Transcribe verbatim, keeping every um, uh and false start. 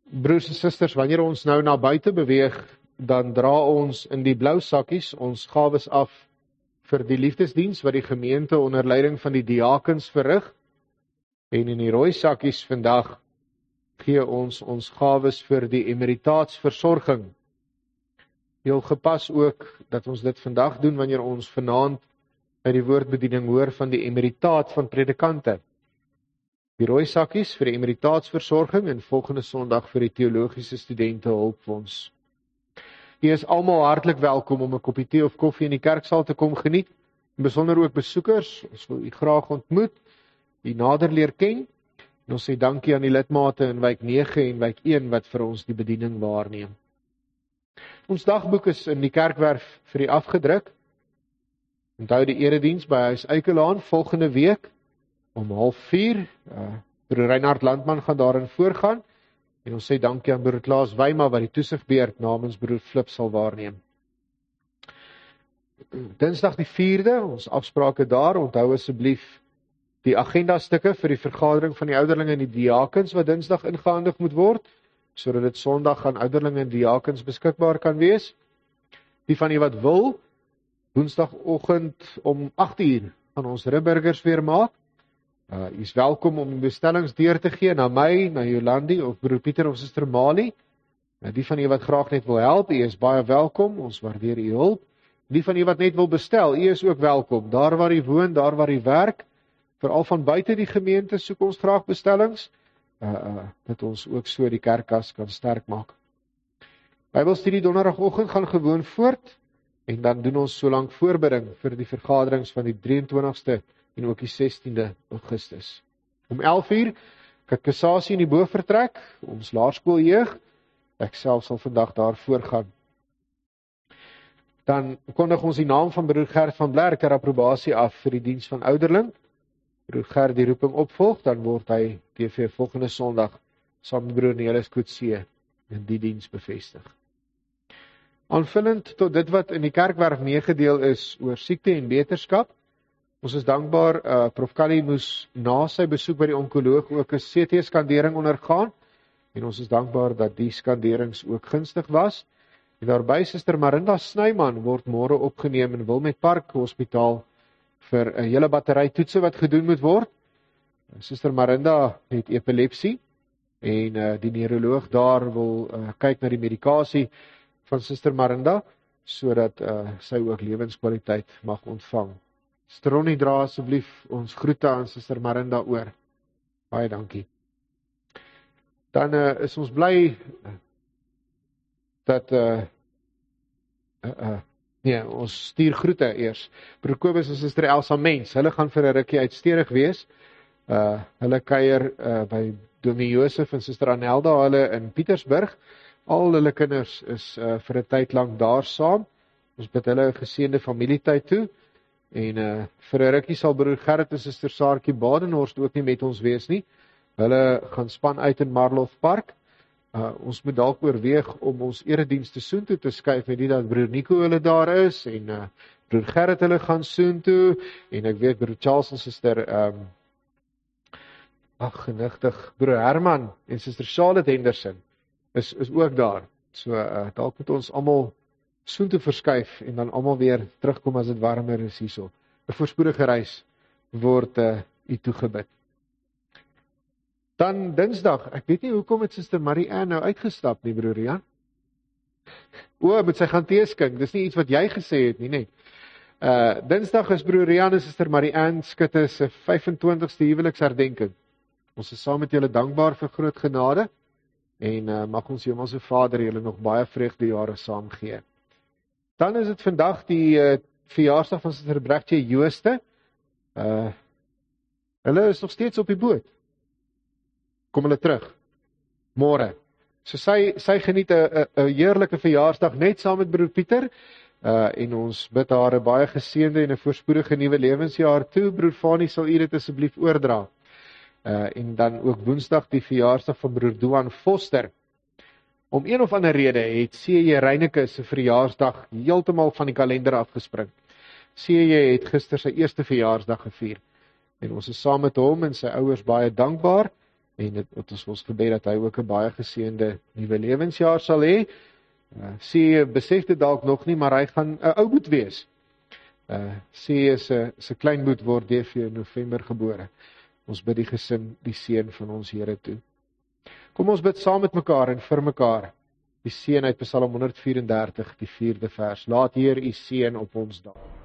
Broers en susters, wanneer ons nou na buite beweeg, dan dra ons in die blou sakkies ons gawes af vir die liefdesdiens wat die gemeente onder leiding van die diakens verrig. En in die rooi sakkies vandag gee ons ons gawes vir die emeritaatsversorging. Heel gepas ook dat ons dit vandag doen wanneer ons vanaand uit die woordbediening hoor van die emeritaat van predikante. Die rooi sakkies vir die emeritaatsversorging en volgende Sondag vir die teologiese studente hulpfonds. U is almal hartlik welkom om 'n koppie tee of koffie in die kerksaal te kom geniet. En besonder ook besoekers, ons wil u graag ontmoet, u nader leer ken. En ons sê dankie aan die lidmate in wijk nege en wijk een wat vir ons die bediening waarneem. Ons dagboek is in die kerkwerf vir u afgedruk. Onthou die erediens by Huis Eikelaan volgende week om half vier. Uh, broer Reinhard Landman gaan daarin voorgaan. En ons sê dankie aan broer Klaas Wyma wat die toesigbeurt namens broer Flip sal waarneem. Dinsdag die vierde, ons afsprake daar, onthou asseblief die agendastukke vir die vergadering van die ouderlinge en die diakens wat Dinsdag ingehandig moet word, sodat dit Sondag aan ouderlinge en diakens beskikbaar kan wees. Die van die wat wil, Woensdagoggend om agt uur gaan ons ribburgers weer maak. Uh, u is welkom om die bestellings deur te gee na my, na Jolandi of broer Pieter of suster Mali. Uh, die van u wat graag net wil help, u is baie welkom, ons waardeer u hulp. Die van u wat net wil bestel, u is ook welkom. Daar waar u woon, daar waar u werk, veral van buite die gemeente soek ons graag bestellings, uh, uh, dat ons ook so die kerkkas kan sterk maak. Bybelstudie donderdagoggend gaan gewoon voort, en dan doen ons so lank voorbereiding vir die vergaderings van die drieëntwintigste en ook die sestiende Augustus. Om elf uur, katekisasie in die bovertrek, ons laerskooljeug, ek self sal vandag daar voorgaan. Dan kondig ons die naam van broer Gert van Blerk ter approbasie af vir die diens van ouderling. Broer Gert die roeping opvolg, dan word hy T V volgende Sondag saam met broer Nelis Koetsee in die diens bevestig. Aanvullend tot dit wat in die kerkwerf meegedeel is oor siekte en beterskap, ons is dankbaar, uh, Prof Kali moes na sy besoek by die onkoloog ook 'n C T-skandering ondergaan, en ons is dankbaar dat die skanderings ook gunstig was. En daarby Suster Marinda Snyman word môre opgeneem in Wilmet Park Hospitaal vir 'n hele battery toetse wat gedoen moet word. Suster Marinda het epilepsie, en uh, die neuroloog daar wil uh, kyk na die medikasie van Suster Marinda, sodat uh, sy ook lewenskwaliteit mag ontvang. Suster Ronnie, dra asseblief ons groete aan Suster Marinda oor. Baie dankie. Dan uh, is ons bly uh, dat uh, uh, uh, nee, ons stuur groete eers. Broer Kobus en Suster Elsa Mens, hulle gaan vir 'n rukkie uitsteerig wees. Uh, hulle kuier uh, by Dominee Josef en Suster Anelda hulle in Pietersburg. Al hulle kinders is uh, vir 'n tyd lank daar saam. Ons bid hulle 'n geseënde familietyd toe. En uh, vir 'n rukkie sal broer Gerrit en Suster Saartjie Badenhorst ook nie met ons wees nie. Hulle gaan span uit in Marlof Park. Uh, ons moet dalk oorweeg om ons eredienste soontoe te skuif, en nie dat broer Nico hulle daar is, en uh, broer Gerrit hulle gaan soontoe, en ek weet broer Charles en Suster um, ag genigtig, broer Herman en Suster Charlotte Henderson is, is ook daar. So uh, dalk moet ons almal soontoe verskuif, en dan almal weer terugkom as dit warmer is hierso. 'n Voorspoedige reis word uh, u toegebid. Dan Dinsdag, ek weet nie hoekom het Suster Marie-Anne nou uitgestap nie, broer Jan. O, moet sy gaan teeskink, dis nie iets wat jy gesê het nie, nee. Uh, Dinsdag is broer Jan en Suster Marie-Anne Skutte se vyf-en-twintigste huweliksherdenking. Ons is saam met julle dankbaar vir groot genade, en uh, mag ons Hemelse Vader julle nog baie vreugdejare saam gee. Dan is dit vandag die uh, verjaarsdag van Suster Brechtje Jooste. Uh, hulle is nog steeds op die boot. Kom hulle terug, môre. So sy, sy geniet 'n 'n heerlike verjaarsdag net saam met broer Pieter, uh, en ons bid haar 'n baie geseënde en 'n voorspoedige nuwe lewensjaar toe. Broer Fanie, sal u dit asseblief oordra. Uh, en dan ook Woensdag die verjaarsdag van broer Duan Foster. Om een of ander rede het C J Reineke se verjaarsdag heeltemal van die kalender afgespring. C J het gister sy eerste verjaarsdag gevier, en ons is saam met hom en sy ouers baie dankbaar, en dit het ons ons gebed dat hy ook 'n baie geseënde nuwe lewensjaar sal hê. Uh, sê besef dit dalk nog nie, maar hy gaan 'n ou boet wees. Uh, sê is 'n is 'n klein boet word D V in November gebore. Ons bid die gesin die seën van ons Here toe. Kom ons bid saam met mekaar en vir mekaar. Die seën uit Psalm honderd vyf en dertig, die vierde vers. Laat Heer u seën op ons dae.